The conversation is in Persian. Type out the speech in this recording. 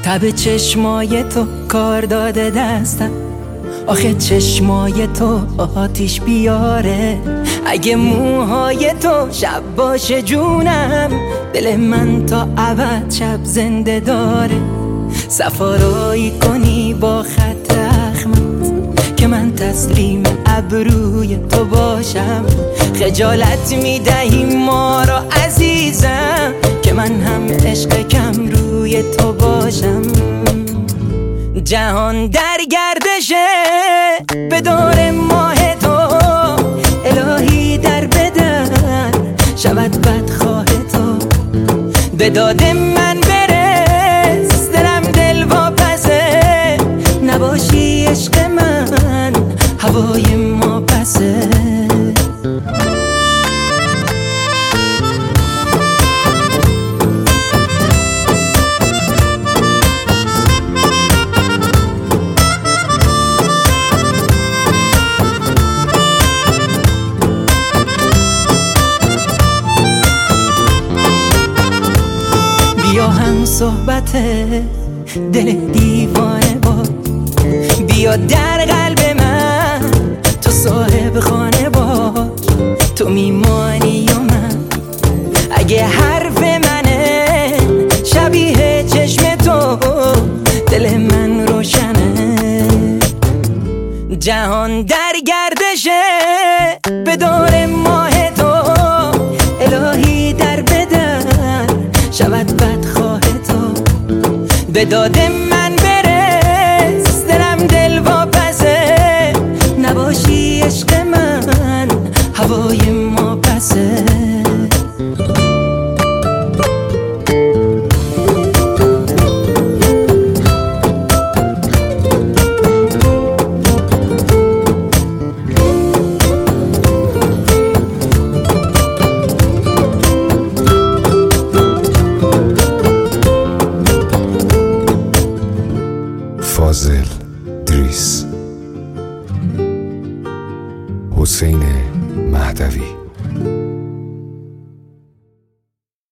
تب چشمای تو کار داده دستم، آخه چشمای تو آتیش بیاره. اگه موهای تو شب باشه جونم، دل من تا ابد شب زنده داره. سفارایی کنی با خط رحمت که من تسلیم ابروی تو باشم. خجالت میدهی ما را عزیزم که من هم عشق کم روی تو باشم. جهان در گردشه به دور ماه تو، الهی در بدر شود بدخواه تو. به داد من برس دلم دل واپسه، نباشی عشق من هوای ما پسه. بیا هم صحبت دل دیوانه با، بیا در قلب من تو صاحب خانه باش. تو میمانی و من اگه حرف منه، شبیه چشم تو دل من روشنه. جهان در گردشه به دور ماه تو، الهی در بدر شود بدخواه تو. به داد من برس دلم دل واپسه، نباشی عشق من هوای ما پسه. فاضل دریس، حسین مهدوی.